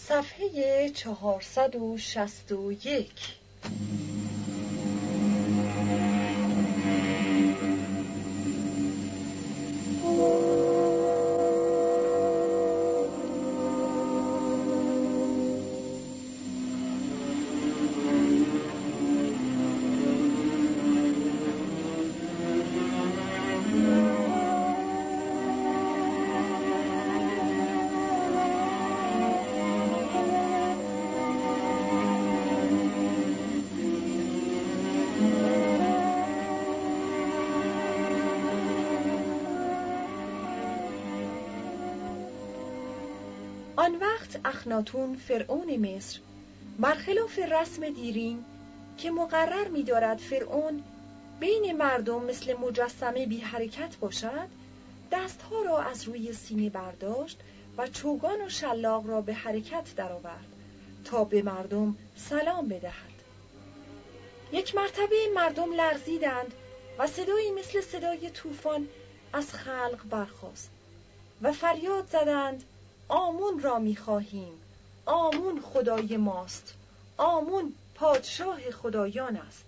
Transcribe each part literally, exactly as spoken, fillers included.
صفحه چهارصد و شصت و یک. آن وقت اخناتون فرعون مصر برخلاف رسم دیرین که مقرر می‌دارد فرعون بین مردم مثل مجسمه بی حرکت باشد، دستها را از روی سینه برداشت و چوگان و شلاق را به حرکت درآورد تا به مردم سلام بدهد. یک مرتبه مردم لرزیدند و صدایی مثل صدای طوفان از خلق برخاست و فریاد زدند: آمون را می‌خواهیم، آمون خدای ماست، آمون پادشاه خدایان است.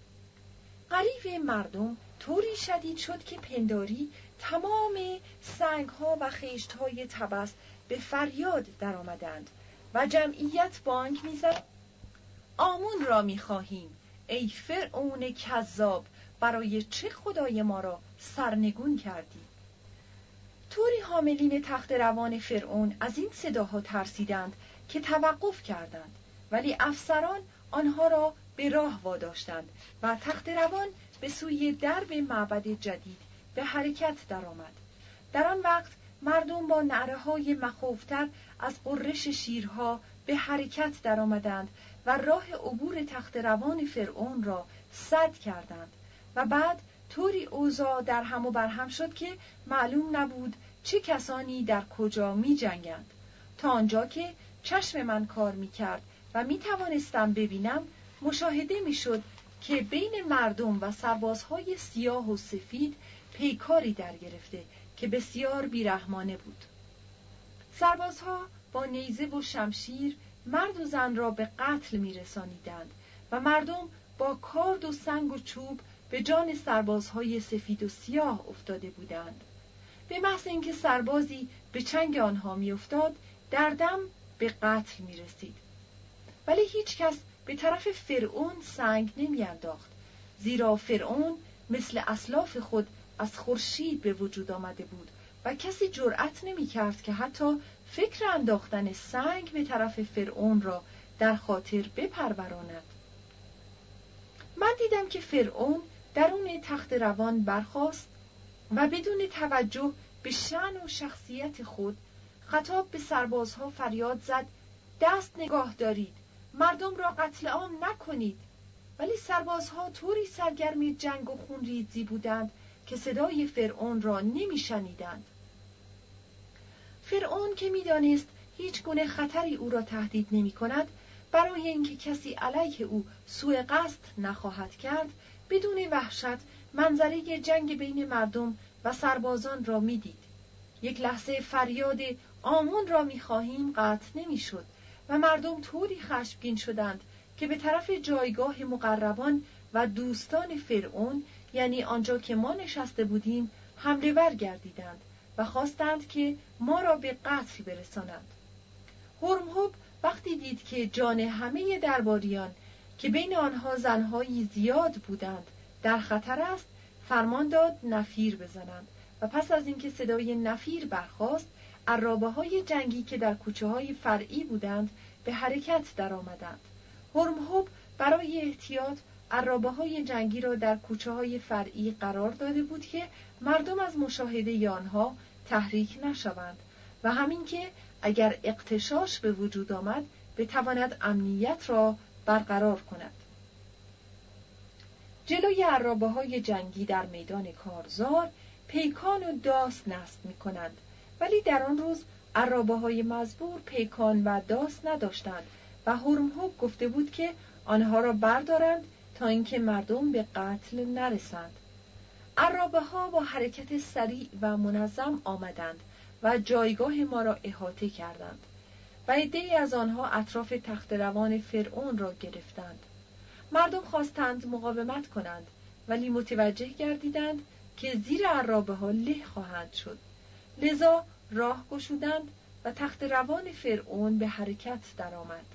غریو مردم طوری شدید شد که پنداری تمام سنگ‌ها و خشت‌های طبس به فریاد درآمدند و جمعیت بانگ می‌زد: آمون را می‌خواهیم، ای فرعون کذاب، برای چه خدای ما را سرنگون کردی؟ طوری حاملین تخت روان فرعون از این صداها ترسیدند که توقف کردند، ولی افسران آنها را به راه واداشتند و تخت روان به سوی درب معبد جدید به حرکت درآمد. در آن وقت مردم با نعره‌های مخوفتر از غرش شیرها به حرکت درآمدند و راه عبور تخت روان فرعون را سد کردند و بعد طوری اوضاع در هم و برهم شد که معلوم نبود چه کسانی در کجا می جنگند. تا آنجا که چشم من کار می کرد و می توانستم ببینم، مشاهده می شد که بین مردم و سربازهای سیاه و سفید پیکاری در گرفته که بسیار بیرحمانه بود. سربازها با نیزه و شمشیر مرد و زن را به قتل می رسانیدند و مردم با کارد و سنگ و چوب به جان سربازهای سفید و سیاه افتاده بودند. به محض اینکه سربازی به چنگ آنها می افتاد، در دم به قتل می رسید. ولی هیچ کس به طرف فرعون سنگ نمی انداخت، زیرا فرعون مثل اسلاف خود از خورشید به وجود آمده بود و کسی جرأت نمی کرد که حتی فکر انداختن سنگ به طرف فرعون را در خاطر بپروراند. من دیدم که فرعون درون تخت روان برخاست و بدون توجه به شأن و شخصیت خود خطاب به سربازها فریاد زد: دست نگاه دارید، مردم را قتل عام نکنید. ولی سربازها طوری سرگرم جنگ و خونریزی بودند که صدای فرعون را نمی شنیدند. فرعون که می دانست هیچ گونه خطری او را تهدید نمی کند، برای اینکه کسی علیه او سوء قصد نخواهد کرد، بدون وحشت منظره جنگ بین مردم و سربازان را می دید. یک لحظه فریاد آمون را می خواهیم قطع نمی شد و مردم طوری خشمگین شدند که به طرف جایگاه مقربان و دوستان فرعون، یعنی آنجا که ما نشسته بودیم، حمله ور گردیدند و خواستند که ما را به قتل برسانند. هرمهب وقتی دید که جان همه درباریان که بین آنها زنهایی زیاد بودند در خطر است، فرمان داد نفیر بزنند و پس از اینکه صدای نفیر برخاست، عرابه‌های جنگی که در کوچه‌های فرعی بودند به حرکت درآمدند. هرمهب برای احتیاط عرابه‌های جنگی را در کوچه‌های فرعی قرار داده بود که مردم از مشاهده آنها تحریک نشوند و همین که اگر اغتشاش به وجود آمد بتواند امنیت را برقرار کند. جلوی عرابه‌های جنگی در میدان کارزار پیکان و داس نصب می‌کنند، ولی در آن روز عرابه‌های مزبور پیکان و داس نداشتند و هرمهب گفته بود که آنها را بردارند تا اینکه مردم به قتل نرسند. عرابه‌ها با حرکت سریع و منظم آمدند و جایگاه ما را احاطه کردند. و عده‌ای از آنها اطراف تخت روان فرعون را گرفتند. مردم خواستند مقاومت کنند، ولی متوجه گردیدند که زیر عرابه ها له خواهند شد. لذا راه گشودند و تخت روان فرعون به حرکت درآمد.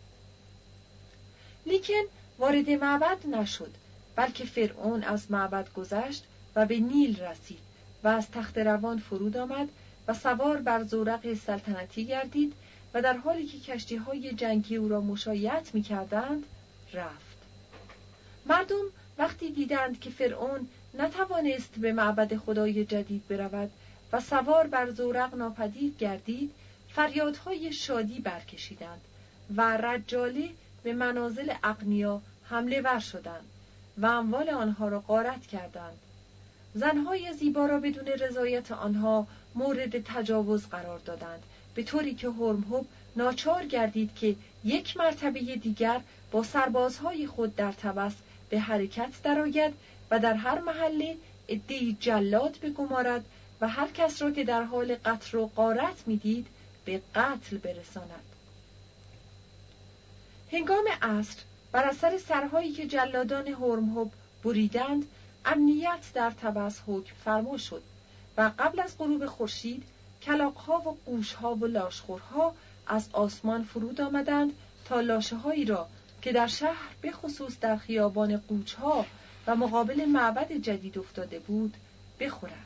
لیکن وارد معبد نشد، بلکه فرعون از معبد گذشت و به نیل رسید و از تخت روان فرود آمد و سوار بر زورق سلطنتی گردید و در حالی که کشتی‌های جنگی او را مشایعت می‌کردند رفت. مردم وقتی دیدند که فرعون نتوانست به معبد خدای جدید برود و سوار بر زورق ناپدید گردید، فریادهای شادی برکشیدند و رجاله به منازل اغنیا حمله ور شدند و اموال آنها را غارت کردند. زنهای زیبا را بدون رضایت آنها مورد تجاوز قرار دادند، به طوری که هرمهب ناچار گردید که یک مرتبه دیگر با سربازهای خود در طبس به حرکت درآید و در هر محله عده‌ای جلاد بگمارد و هر کس را که در حال قتل و غارت می‌دید به قتل برساند. هنگام عصر بر اثر سرهایی که جلادان هرمهب بریدند، امنیت در طبس حکم فرما شد و قبل از غروب خورشید کلاغ‌ها و قوش‌ها و لاشخورها از آسمان فرود آمدند تا لاشه‌هایی را که در شهر به خصوص در خیابان قوچ‌ها و مقابل معبد جدید افتاده بود بخورند.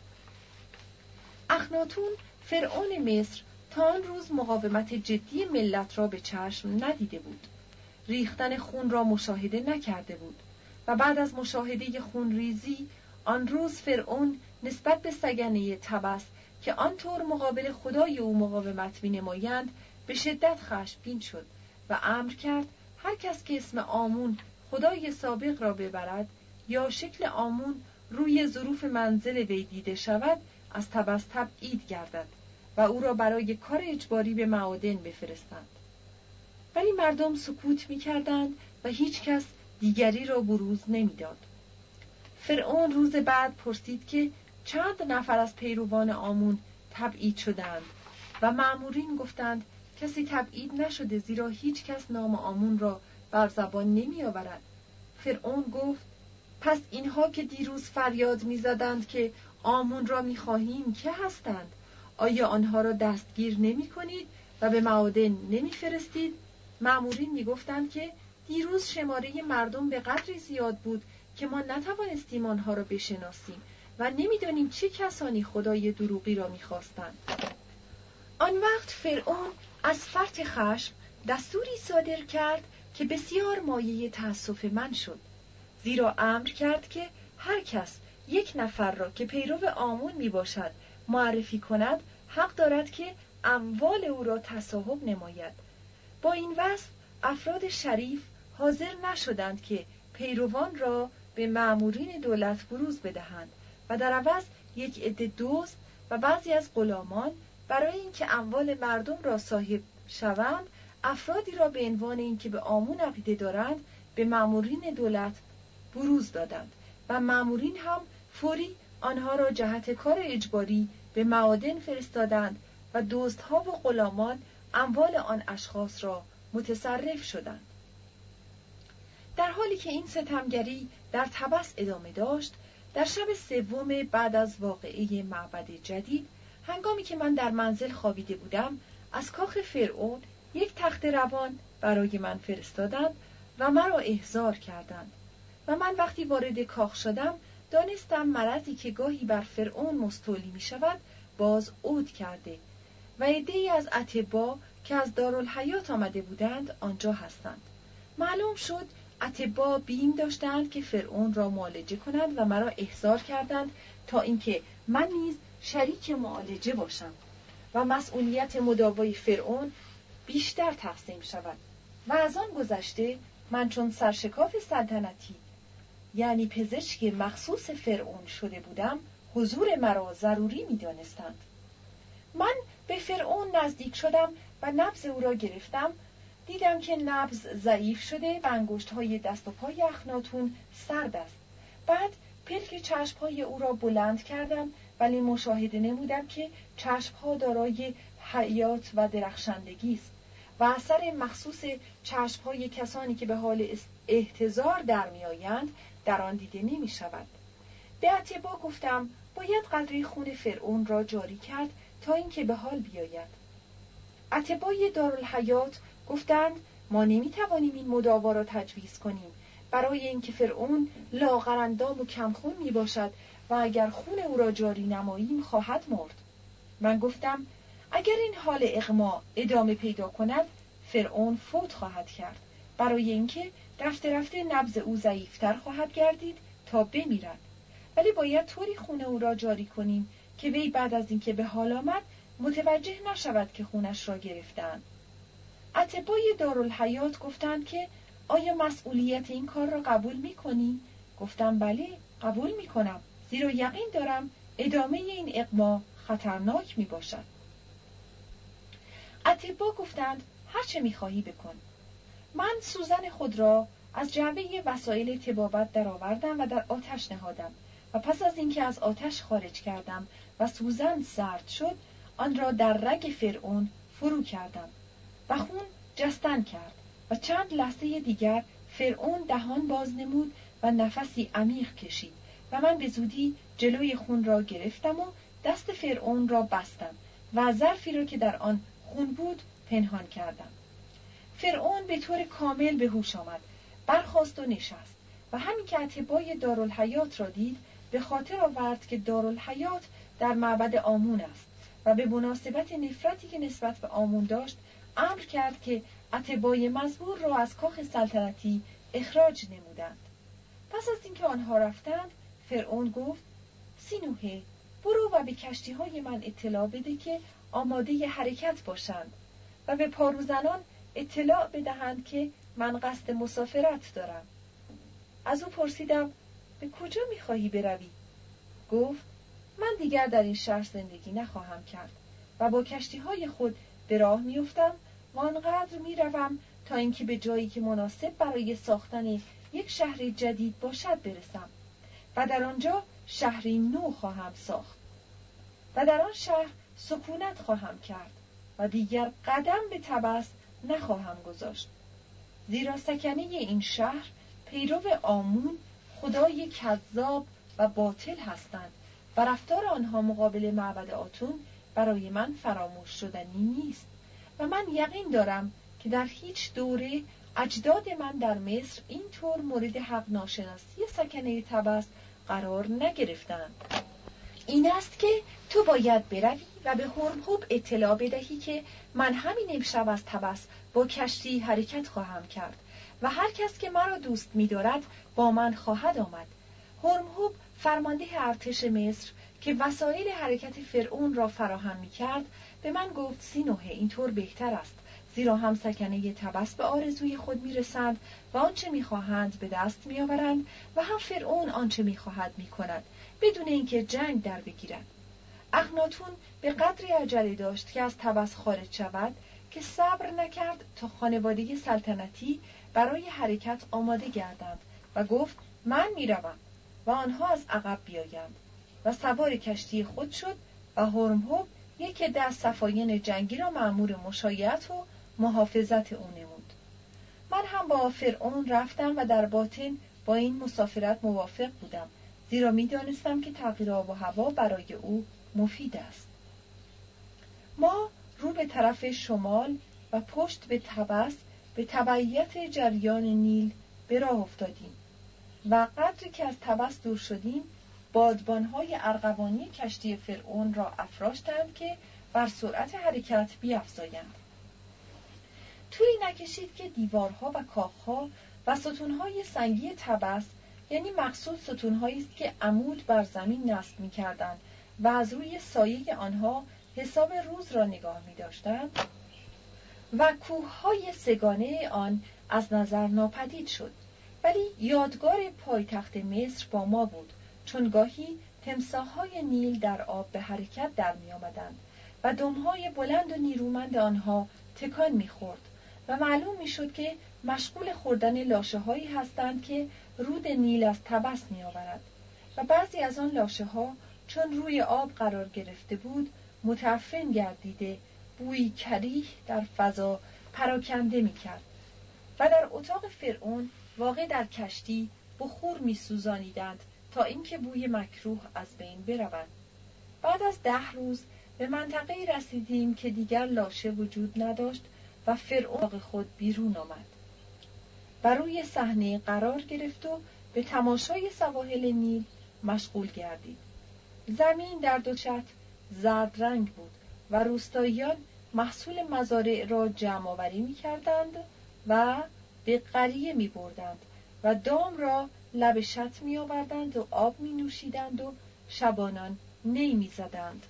اخناتون فرعون مصر تا آن روز مقاومت جدی ملت را به چشم ندیده بود. ریختن خون را مشاهده نکرده بود و بعد از مشاهده خونریزی آن روز فرعون نسبت به سگنه طبس که آنطور مقابل خدای او مقاومت می‌نمایند به شدت خشمگین شد و امر کرد هر کس که اسم آمون خدای سابق را ببرد یا شکل آمون روی ظروف منزل وی دیده شود از طبس تبعید گردد و او را برای کار اجباری به معادن بفرستند. ولی مردم سکوت می‌کردند و هیچ کس دیگری را بروز نمی‌داد. فرعون روز بعد پرسید که چند نفر از پیروان آمون تبعید شدند و مأمورین گفتند کسی تبعید نشده، زیرا هیچ کس نام آمون را بر زبان نمی آورد. فرعون گفت پس اینها که دیروز فریاد می زدند که آمون را می خواهیم که هستند؟ آیا آنها را دستگیر نمی کنید و به معادن نمی فرستید؟ مأمورین می گفتند که دیروز شماره مردم به قدری زیاد بود که ما نتوانستیم آنها را بشناسیم و نمیدانیم چه کسانی خدای دروغی را می‌خواستند. آن وقت فرعون از فرط خشم دستوری صادر کرد که بسیار مایه تأسف من شد، زیرا امر کرد که هر کس یک نفر را که پیرو آمون میباشد معرفی کند حق دارد که اموال او را تصاحب نماید. با این وصف افراد شریف حاضر نشدند که پیروان را به مأمورین دولت بروز بدهند و در عوض یک عده دزد و بعضی از غلامان برای اینکه اموال مردم را صاحب شوند افرادی را به عنوان اینکه به آمون عقیده دارند به مأمورین دولت بروز دادند و مأمورین هم فوری آنها را جهت کار اجباری به معادن فرستادند و دزدها و غلامان اموال آن اشخاص را متصرف شدند. در حالی که این ستمگری در طبس ادامه داشت، در شب سوم بعد از واقعه معبد جدید، هنگامی که من در منزل خوابیده بودم، از کاخ فرعون یک تخت روان برای من فرستادند و مرا احضار کردند و من وقتی وارد کاخ شدم دانستم مرضی که گاهی بر فرعون مستولی می شود باز عود کرده و عده‌ای از اطبا که از دارالحیات آمده بودند آنجا هستند. معلوم شد اطبا بیم داشتند که فرعون را معالجه کنند و مرا احضار کردند تا اینکه من نیز شریک معالجه باشم و مسئولیت مداوای فرعون بیشتر تقسیم شود. و از آن گذشته من چون سرشکاف سلطنتی یعنی پزشک مخصوص فرعون شده بودم، حضور مرا ضروری می دانستند. من به فرعون نزدیک شدم و نبض او را گرفتم. دیدم که نبض ضعیف شده و انگشت‌های دست و پای اخناتون سرد است. بعد پلک چشم‌های او را بلند کردم، ولی مشاهده نمودم که چشم‌ها دارای حیات و درخشندگی است و اثر مخصوص چشم‌های کسانی که به حال احتضار در می‌آیند در آن دیده نمی‌شود. به اتباع گفتم باید قدری خون فرعون را جاری کرد تا اینکه به حال بیاید. اتباع دارالحیات گفتند ما نمی‌توانیم این مداوا را تجویز کنیم، برای اینکه فرعون لاغرندام و کمخون میباشد و اگر خون او را جاری نماییم خواهد مرد. من گفتم اگر این حال اغما ادامه پیدا کند فرعون فوت خواهد کرد، برای اینکه رفته رفته نبض او ضعیفتر خواهد گردید تا بمیرد، ولی باید طوری خون او را جاری کنیم که وی بعد از اینکه به حال آمد متوجه نشود که خونش را گرفتند. اتباع دارالحیات گفتند که آیا مسئولیت این کار را قبول می‌کنی؟ گفتم بله قبول می‌کنم، زیرا یقین دارم ادامه این اغما خطرناک میباشد. اتباع گفتند هر چه می‌خواهی بکن. من سوزن خود را از جعبه وسایل طبابت درآوردم و در آتش نهادم و پس از اینکه از آتش خارج کردم و سوزن سرد شد آن را در رگ فرعون فرو کردم و خون جستن کرد و چند لحظه دیگر فرعون دهان باز نمود و نفسی عمیق کشید و من به زودی جلوی خون را گرفتم و دست فرعون را بستم و ظرفی را که در آن خون بود پنهان کردم. فرعون به طور کامل به هوش آمد، برخاست و نشست و همین که اتباع دارالحیات را دید به خاطر آورد که دارالحیات در معبد آمون است و به مناسبت نفرتی که نسبت به آمون داشت امر کرد که اتباع مزبور را از کاخ سلطنتی اخراج نمودند. پس از اینکه آنها رفتند فرعون گفت سینوهه برو و به کشتی‌های من اطلاع بده که آماده حرکت باشند و به پاروزنان اطلاع بدهند که من قصد مسافرت دارم. از او پرسیدم به کجا می‌خواهی بروی؟ گفت من دیگر در این شهر زندگی نخواهم کرد و با کشتی‌های خود به راه می‌افتم و آنقدر می‌روم تا اینکه به جایی که مناسب برای ساختن یک شهر جدید باشد برسم و در آنجا شهری نو خواهم ساخت و در آن شهر سکونت خواهم کرد و دیگر قدم به طبس نخواهم گذاشت، زیرا سکنه این شهر پیرو آمون خدای کذاب و باطل هستند و رفتار آنها مقابل معبد آتون برای من فراموش شدنی نیست و من یقین دارم که در هیچ دوره اجداد من در مصر اینطور مورد حق ناشناسی سکنه طبس قرار نگرفتند. این است که تو باید بروی و به هرمهوب اطلاع بدهی که من همین امشب از طبس با کشتی حرکت خواهم کرد و هر کس که مرا دوست می‌دارد با من خواهد آمد. هرمهوب فرمانده ارتش مصر که وسایل حرکت فرعون را فراهم می‌کرد به من گفت سینوهه اینطور بهتر است، زیرا هم سکنه طبس به آرزوی خود می‌رسند و آنچه می‌خواهند به دست می‌آورند و هم فرعون آنچه می‌خواهد می‌کند بدون اینکه جنگ در بگیرد. اخناتون به قدری عجله داشت که از طبس خارج شود که صبر نکرد تا خانواده سلطنتی برای حرکت آماده گردند و گفت من میروم و آنها از عقب بیایند و سوار کشتی خود شد و هرمهوب یک عده از صفاین جنگی را مأمور مشایعت و محافظت او نمود. من هم با فرعون رفتم و در باطن با این مسافرت موافق بودم، زیرا می دانستم که تغییر آب و هوا برای او مفید است. ما رو به طرف شمال و پشت به طبس به تبعیت جریان نیل به راه افتادیم و قدری که از طبس دور شدیم بادبانهای ارغوانی کشتی فرعون را افراشتند که بر سرعت حرکت بیفزایند. طولی نکشید که دیوارها و کاخها و ستونهای سنگی طبس، یعنی مقصود ستونهایی است که عمود بر زمین نصب می‌کردند و از روی سایه آنها حساب روز را نگاه می‌داشتند، و کوههای سگانه آن از نظر ناپدید شد. ولی یادگار پایتخت مصر با ما بود، چون گاهی تمساح‌های نیل در آب به حرکت در می‌آمدند و دم‌های بلند و نیرومند آنها تکان می‌خورد و معلوم می‌شد که مشغول خوردن لاشه‌هایی هستند که رود نیل از طبس می‌آورد و بعضی از آن لاشه‌ها چون روی آب قرار گرفته بود متعفن گردیده بوی کریه در فضا پراکنده می‌کرد و در اتاق فرعون واقع در کشتی بخور می‌سوزانیدند تا اینکه بوی مکروه از بین برود. بعد از ده روز به منطقه‌ای رسیدیم که دیگر لاشه وجود نداشت و فرعون خود بیرون آمد. بر روی صحنه قرار گرفت و به تماشای سواحل نیل مشغول گردید. زمین در دو شط زرد رنگ بود و روستاییان محصول مزارع را جمع آوری می‌کردند و به قریه می‌بردند و دام را لب شط می‌آوردند و آب می‌نوشیدند و شبانان نی می‌زدند.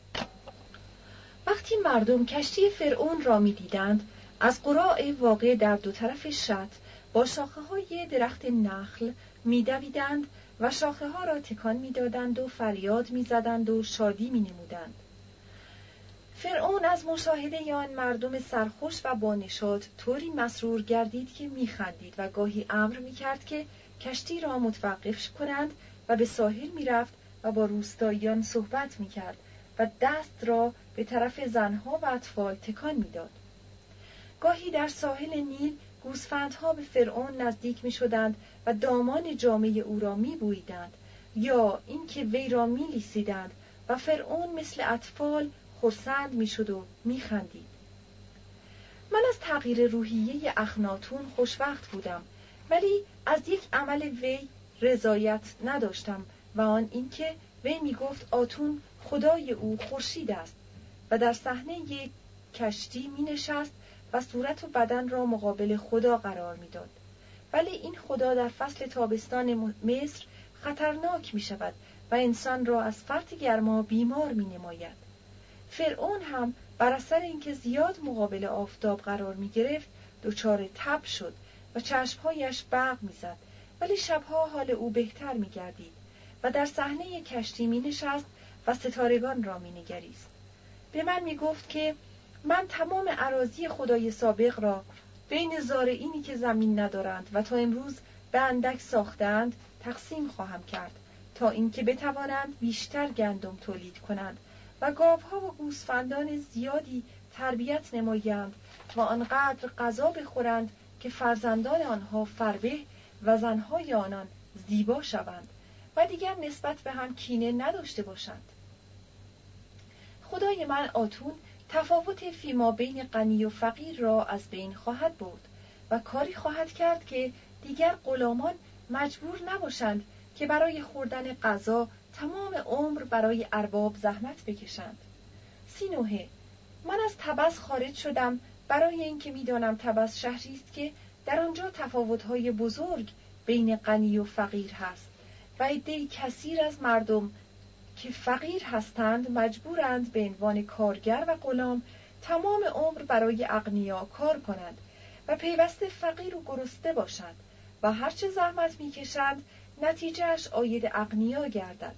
وقتی مردم کشتی فرعون را می‌دیدند، از قراع واقع در دو طرف شط با شاخه‌های درخت نخل می‌دویدند و شاخه‌ها را تکان می‌دادند و فریاد می‌زدند و شادی می‌نمودند. فرعون از مشاهده آن مردم سرخوش و بانشاط طوری مسرور گردید که می‌خندید و گاهی امر می‌کرد که کشتی را متوقف کنند و به ساحل می‌رفت و با روستاییان صحبت می‌کرد و دست را به طرف زنها و اطفال تکان می‌داد. گاهی در ساحل نیل گوسفندها به فرعون نزدیک می‌شدند و دامان جامه او را می‌بوییدند یا اینکه وی را می‌لیسیدند و فرعون مثل اطفال خرسند می‌شد و می‌خندید. من از تغییر روحیه اخناتون خوشوقت بودم، ولی از یک عمل وی رضایت نداشتم و آن اینکه وی می‌گفت آتون خدای او خورشید است و در صحنه یک کشتی می‌نشست و صورت و بدن را مقابل خدا قرار می‌داد. ولی این خدا در فصل تابستان مصر خطرناک می‌شود و انسان را از فرط گرما بیمار می‌نماید. فرعون هم بر اثر اینکه زیاد مقابل آفتاب قرار می‌گرفت دچار تب شد و چشم‌هایش برق می‌زد، ولی شب‌ها حال او بهتر می‌گردید و در صحنه کشتی می‌نشست و ستارگان را می‌نگریست. به من می‌گفت که من تمام اراضی خدای سابق را بین زارعینی که زمین ندارند و تا امروز به اندک ساختند تقسیم خواهم کرد تا اینکه بتوانند بیشتر گندم تولید کنند و گاوها و گوسفندان زیادی تربیت نمایند و آنقدر غذا بخورند که فرزندان آنها فربه و زنهای آنان زیبا شوند و دیگر نسبت به هم کینه نداشته باشند. خدای من آتون تفاوت فیما بین غنی و فقیر را از بین خواهد برد و کاری خواهد کرد که دیگر غلامان مجبور نباشند که برای خوردن غذا تمام عمر برای ارباب زحمت بکشند. سینوهه، من از طبس خارج شدم برای اینکه میدانم طبس شهری است که در آنجا تفاوت‌های بزرگ بین غنی و فقیر هست و عده‌ای کثیر از مردم که فقیر هستند مجبورند به عنوان کارگر و غلام تمام عمر برای اغنیا کار کنند و پیوسته فقیر و گرسنه باشند و هرچه زحمت میکشند نتیجهش عاید اغنیا گردد.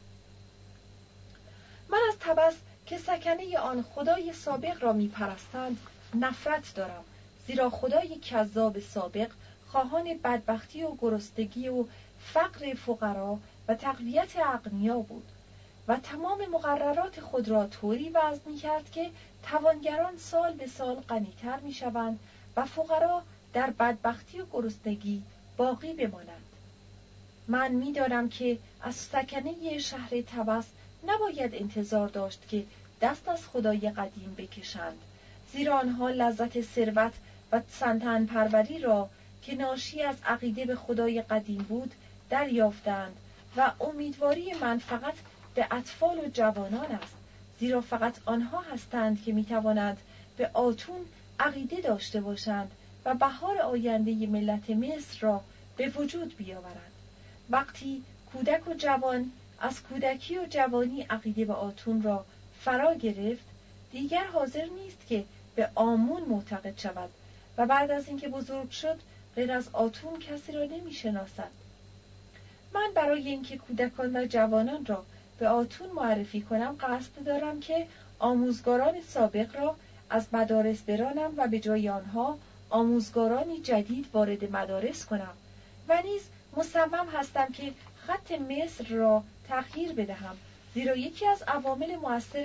من از طبس که سکنه آن خدای سابق را میپرستند نفرت دارم، زیرا خدای کذاب سابق خواهان بدبختی و گرسنگی و فقر فقرا و تقویت اغنیا بود و تمام مقررات خود را طوری وضع می‌کرد که توانگران سال به سال غنی‌تر می‌شوند و فقرا در بدبختی و گرسنگی باقی بمانند. من می‌دانم که از سکنه شهر طبس نباید انتظار داشت که دست از خدای قدیم بکشند، زیرا آنها لذت ثروت و سنتن پروری را که ناشی از عقیده به خدای قدیم بود دریافتند و امیدواری من فقط به اطفال و جوانان است، زیرا فقط آنها هستند که میتوانند به آتون عقیده داشته باشند و بهار آینده ملت مصر را به وجود بیاورند. وقتی کودک و جوان از کودکی و جوانی عقیده به آتون را فرا گرفت، دیگر حاضر نیست که به آمون معتقد شود و بعد از اینکه بزرگ شد غیر از آتون کسی را نمیشناسد. من برای اینکه کودکان و جوانان را به آتون معرفی کنم قصد دارم که آموزگاران سابق را از مدارس برانم و به جای آنها آموزگارانی جدید وارد مدارس کنم و نیز مصمم هستم که خط مصر را تغییر بدهم، زیرا یکی از عوامل مؤثر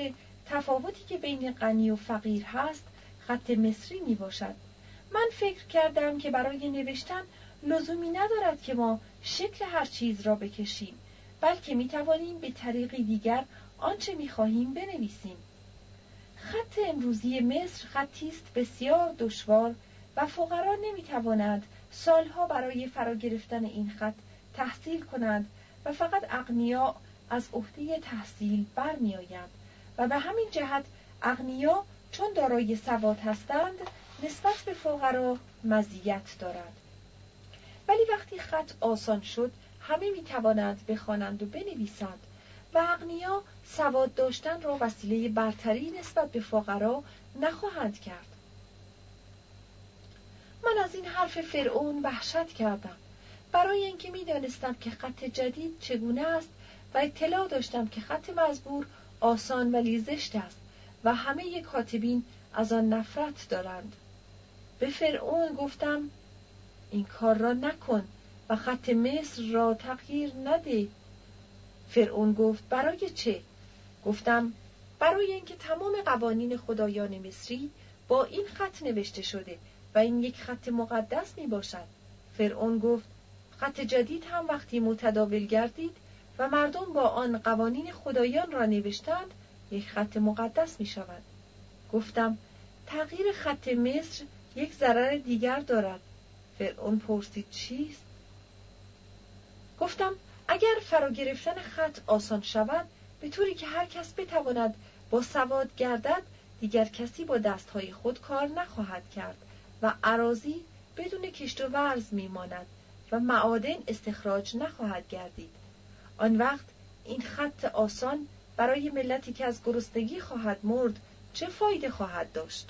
تفاوتی که بین غنی و فقیر هست خط مصری می باشد. من فکر کردم که برای نوشتن لزومی ندارد که ما شکل هر چیز را بکشیم، بلکه می توانیم به طریقی دیگر آنچه می خواهیم بنویسیم. خط امروزی مصر خطی است بسیار دشوار و فقرا نمی توانند سالها برای فرا گرفتن این خط تحصیل کنند و فقط اغنیا از عهده تحصیل برمی آیند و به همین جهت اغنیا چون دارای سواد هستند نسبت به فقرا مزیت دارند. ولی وقتی خط آسان شد همه می توانند بخوانند و بنویسند و اغنیا سواد داشتن را وسیله برتری نسبت به فقرا نخواهند کرد. من از این حرف فرعون وحشت کردم، برای اینکه می دانستم که خط جدید چگونه است و اطلاع داشتم که خط مزبور آسان ولی زشت است و همه کاتبین از آن نفرت دارند. به فرعون گفتم این کار را نکن و خط مصر را تغییر نده. فرعون گفت برای چه؟ گفتم برای اینکه تمام قوانین خدایان مصری با این خط نوشته شده و این یک خط مقدس می باشد. فرعون گفت خط جدید هم وقتی متداول گردید و مردم با آن قوانین خدایان را نوشتند یک خط مقدس می شود. گفتم تغییر خط مصر یک ضرر دیگر دارد. فرعون پرسید چیست؟ گفتم اگر فرا گرفتن خط آسان شود به طوری که هر کس بتواند با سواد گردد، دیگر کسی با دستهای خود کار نخواهد کرد و اراضی بدون کشت و ورز میماند و معادن استخراج نخواهد گردید. آن وقت این خط آسان برای ملتی که از گرسنگی خواهد مرد چه فایده خواهد داشت؟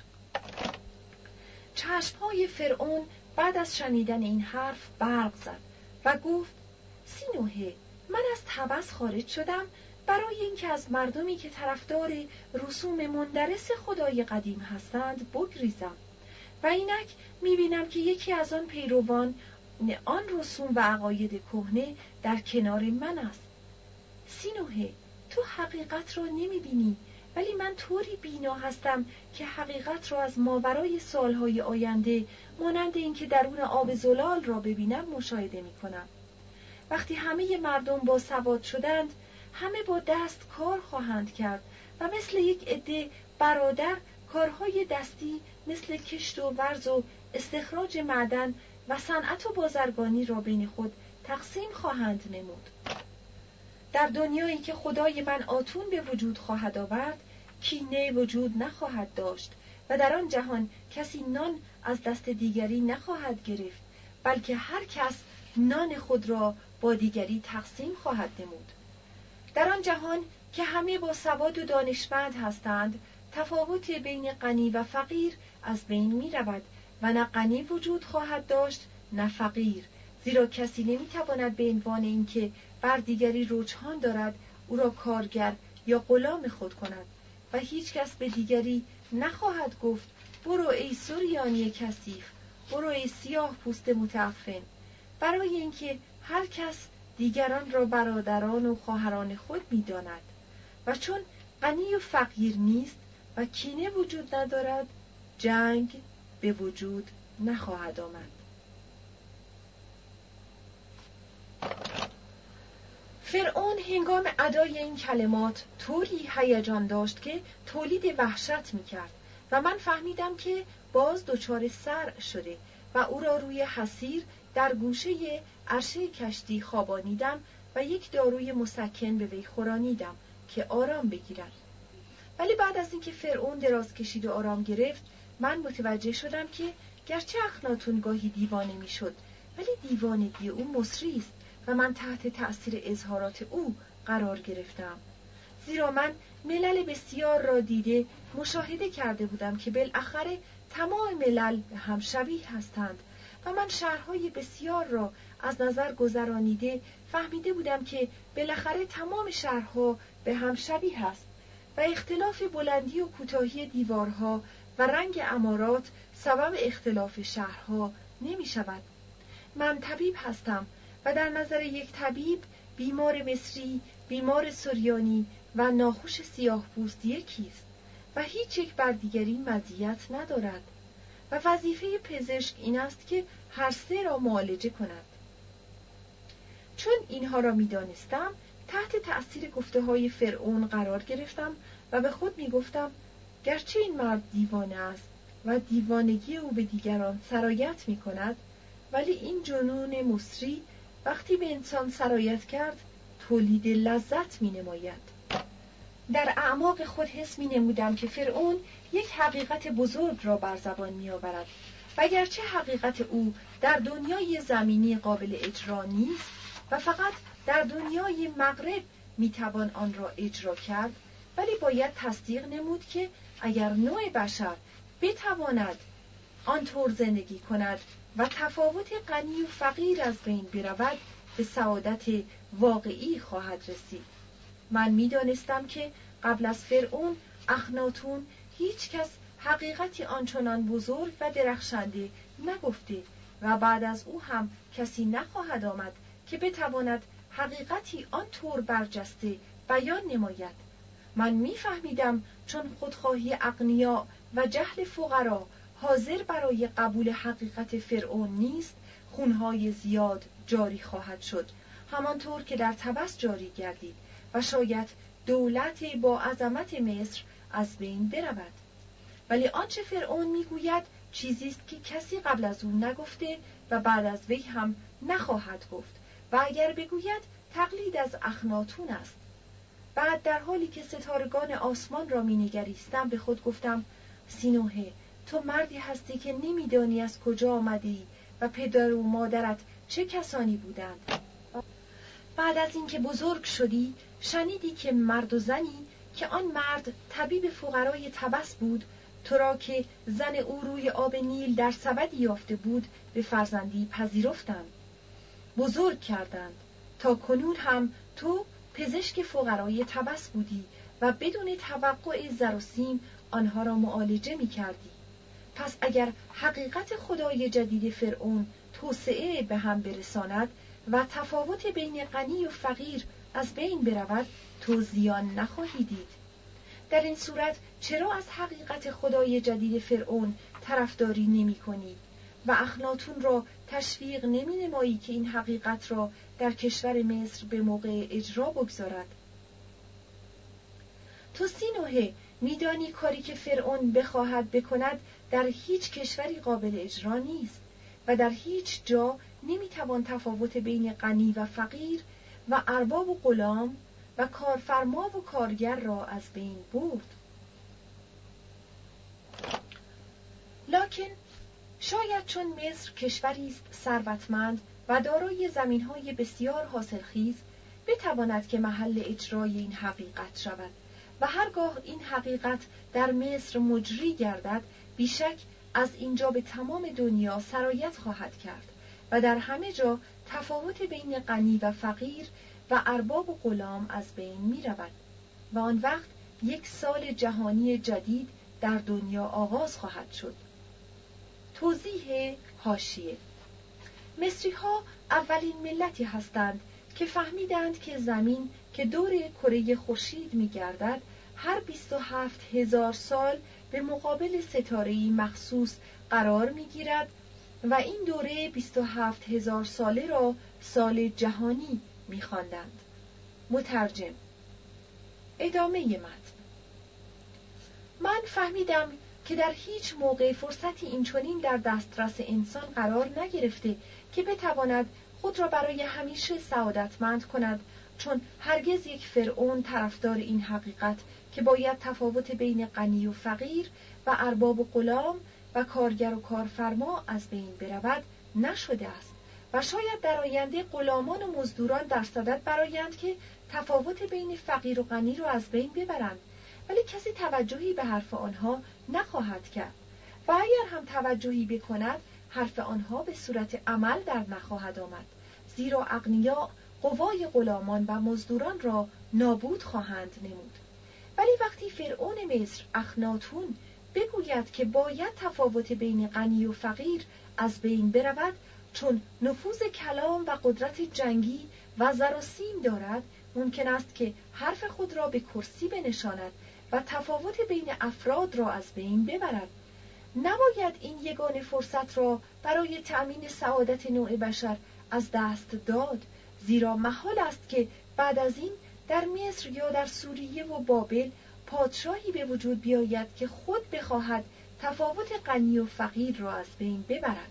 چشمهای فرعون بعد از شنیدن این حرف برق زد و گفت سینوهه، من از طبس خارج شدم برای اینکه از مردمی که طرفدار رسوم مندرس خدای قدیم هستند بگریزم و اینک میبینم که یکی از آن پیروان آن رسوم و عقاید کهنه در کنار من است. سینوهه، تو حقیقت را نمیبینی، ولی من طوری بینا هستم که حقیقت را از ماورای سالهای آینده مانند اینکه درون آب زلال را ببینم مشاهده میکنم. وقتی همه مردم با سواد شدند، همه با دست کار خواهند کرد و مثل یک عده برادر کارهای دستی مثل کشت و ورز و استخراج معدن و صنعت و بازرگانی را بین خود تقسیم خواهند نمود. در دنیایی که خدای من آتون به وجود خواهد آورد، کینه وجود نخواهد داشت و در آن جهان کسی نان از دست دیگری نخواهد گرفت، بلکه هر کس نان خود را با دیگری تقسیم خواهد نمود. در آن جهان که همه با سواد و دانشمند هستند، تفاوت بین غنی و فقیر از بین می رود و نه غنی وجود خواهد داشت نه فقیر، زیرا کسی نمی تواند به عنوان اینکه بر دیگری رجحان دارد او را کارگر یا غلام خود کند و هیچ کس به دیگری نخواهد گفت برو ای سوریانی کثیف، برو ای سیاه پوست متعفن، برای اینکه هر کس دیگران را برادران و خواهران خود می‌داند و چون غنی و فقیر نیست و کینه وجود ندارد، جنگ به وجود نخواهد آمد. فرعون هنگام ادای این کلمات طوری هیجان داشت که تولید وحشت می‌کرد و من فهمیدم که باز دچار صرع شده و او را روی حصیر در گوشه عرشه کشتی خوابانیدم و یک داروی مسکن به وی خورانیدم که آرام بگیرد. ولی بعد از اینکه فرعون دراز کشید و آرام گرفت، من متوجه شدم که گرچه اخناتون گاهی دیوانه میشد، ولی دیوانگی او مصری است و من تحت تأثیر اظهارات او قرار گرفتم. زیرا من ملل بسیار را دیده مشاهده کرده بودم که بالاخره تمام ملل به هم شبیه هستند و من شهرهای بسیار را از نظر گذرانیده فهمیده بودم که بالاخره تمام شهرها به هم شبیه است و اختلاف بلندی و کوتاهی دیوارها و رنگ عمارات سبب اختلاف شهرها نمی شود. من طبیب هستم و در نظر یک طبیب بیمار مصری، بیمار سوریانی و ناخوش سیاه پوست یکیست و هیچ یک بر دیگری مزیت ندارد و وظیفه پزشک این است که هر سه را معالجه کند. چون اینها را می دانستم تحت تأثیر گفته های فرعون قرار گرفتم و به خود می گفتم گرچه این مرد دیوانه است و دیوانگی او به دیگران سرایت می کند، ولی این جنون مصری وقتی به انسان سرایت کرد تولید لذت می نماید. در اعماق خود حس می نمودم که فرعون یک حقیقت بزرگ را بر زبان می آورد و گرچه حقیقت او در دنیای زمینی قابل اجرا نیست و فقط در دنیای مغرب می توان آن را اجرا کرد، ولی باید تصدیق نمود که اگر نوع بشر بتواند آنطور زندگی کند و تفاوت غنی و فقیر از بین برود به سعادت واقعی خواهد رسید. من می دانستم که قبل از فرعون اخناتون هیچ کس حقیقتی آنچنان بزرگ و درخشنده نگفته و بعد از او هم کسی نخواهد آمد که بتواند حقیقتی آنطور برجسته بیان نماید. من می فهمیدم چون خودخواهی اغنیا و جهل فقرا حاضر برای قبول حقیقت فرعون نیست، خونهای زیاد جاری خواهد شد، همانطور که در طبس جاری گردید و شاید دولت با عظمت مصر از بین برود. ولی آنچه فرعون میگوید چیزی است که کسی قبل از او نگفته و بعد از وی هم نخواهد گفت و اگر بگوید تقلید از اخناتون است. بعد در حالی که ستارگان آسمان را مینگریستم به خود گفتم سینوهه، تو مردی هستی که نمیدانی از کجا آمدی و پدر و مادرت چه کسانی بودند. بعد از اینکه بزرگ شدی شنیدی که مرد و زنی که آن مرد طبیب فقرای طبس بود، تو را که زن او روی آب نیل در سبدی یافته بود به فرزندی پذیرفتند، بزرگ کردند. تا کنون هم تو پزشک فقرای طبس بودی و بدون توقع زر و سیم آنها را معالجه می کردی. پس اگر حقیقت خدای جدید فرعون توسعه به هم برساند و تفاوت بین غنی و فقیر از بین برود، تو زیان نخواهی دید. در این صورت چرا از حقیقت خدای جدید فرعون طرفداری نمی کنی و اخناتون را تشویق نمی نمایی که این حقیقت را در کشور مصر به موقع اجرا بگذارد؟ تو سینوهه میدانی کاری که فرعون بخواهد بکند در هیچ کشوری قابل اجرا نیست و در هیچ جا نمیتوان تفاوت بین غنی و فقیر و ارباب و غلام و کارفرما و کارگر را از بین برد. لکن شاید چون مصر کشوری است ثروتمند و دارای زمین‌های بسیار حاصلخیز بتواند که محل اجرای این حقیقت شود و هرگاه این حقیقت در مصر مجری گردد بیشک از اینجا به تمام دنیا سرایت خواهد کرد و در همه جا تفاوت بین غنی و فقیر و ارباب و غلام از بین می رود و آن وقت یک سال جهانی جدید در دنیا آغاز خواهد شد. توضیح حاشیه: مصری ها اولین ملتی هستند که فهمیدند که زمین که دور کره خورشید می گردد هر بیست و هفت هزار سال به مقابل ستاره‌ای مخصوص قرار می گیرد و این دوره بیست و هفت هزار ساله را سال جهانی می خواندند. مترجم. ادامه متن. من فهمیدم که در هیچ موقع فرصتی اینچنین در دسترس انسان قرار نگرفته که بتواند خود را برای همیشه سعادتمند کند، چون هرگز یک فرعون طرفدار این حقیقت که باید تفاوت بین غنی و فقیر و ارباب و غلام و کارگر و کارفرما از بین برود نشده است و شاید در آینده غلامان و مزدوران در صدد برآیند که تفاوت بین فقیر و غنی را از بین ببرند، ولی کسی توجهی به حرف آنها نخواهد کرد و اگر هم توجهی بکند حرف آنها به صورت عمل در نخواهد آمد، زیرا اغنیا قوای غلامان و مزدوران را نابود خواهند نمود. ولی وقتی فرعون مصر اخناتون بگوید که باید تفاوت بین غنی و فقیر از بین برود چون نفوذ کلام و قدرت جنگی و زر و سیم دارد، ممکن است که حرف خود را به کرسی بنشاند و تفاوت بین افراد را از بین ببرد. نباید این یگانه فرصت را برای تأمین سعادت نوع بشر از دست داد، زیرا محال است که بعد از این در مصر یا در سوریه و بابل پادشاهی به وجود بیاید که خود بخواهد تفاوت غنی و فقیر را از بین ببرد.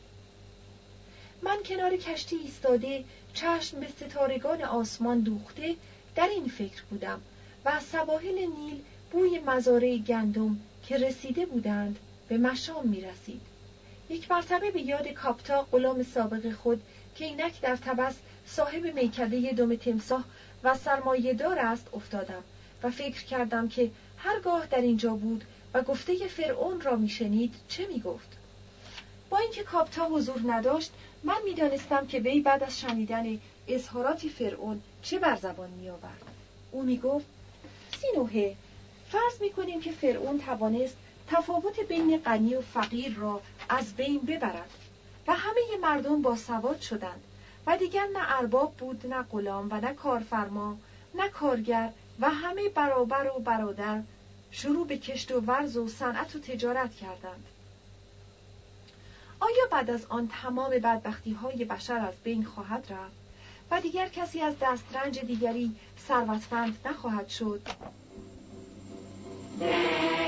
من کنار کشتی ایستاده، چشم به ستارگان آسمان دوخته، در این فکر بودم و از سواحل نیل بوی مزارع گندم که رسیده بودند به مشام می رسید. یک مرتبه به یاد کاپتا، غلام سابق خود که اینک در تبس صاحب میکده دم تمساح و سرمایه دار است افتادم و فکر کردم که هرگاه در اینجا بود و گفته فرعون را می شنید چه می گفت. با اینکه کاپتا حضور نداشت، من می دانستم که وی بعد از شنیدن اظهارات فرعون چه بر زبان می آورد. او می گفت: سینوهه، فرض می کنیم که فرعون توانست تفاوت بین غنی و فقیر را از بین ببرد و همه مردم باسواد شدند و دیگر نه ارباب بود، نه غلام و نه کارفرما، نه کارگر و همه برابر و برادر شروع به کشت و ورز و صنعت و تجارت کردند. آیا بعد از آن تمام بدبختی‌های بشر از بین خواهد رفت و دیگر کسی از دسترنج دیگری ثروتمند نخواهد شد؟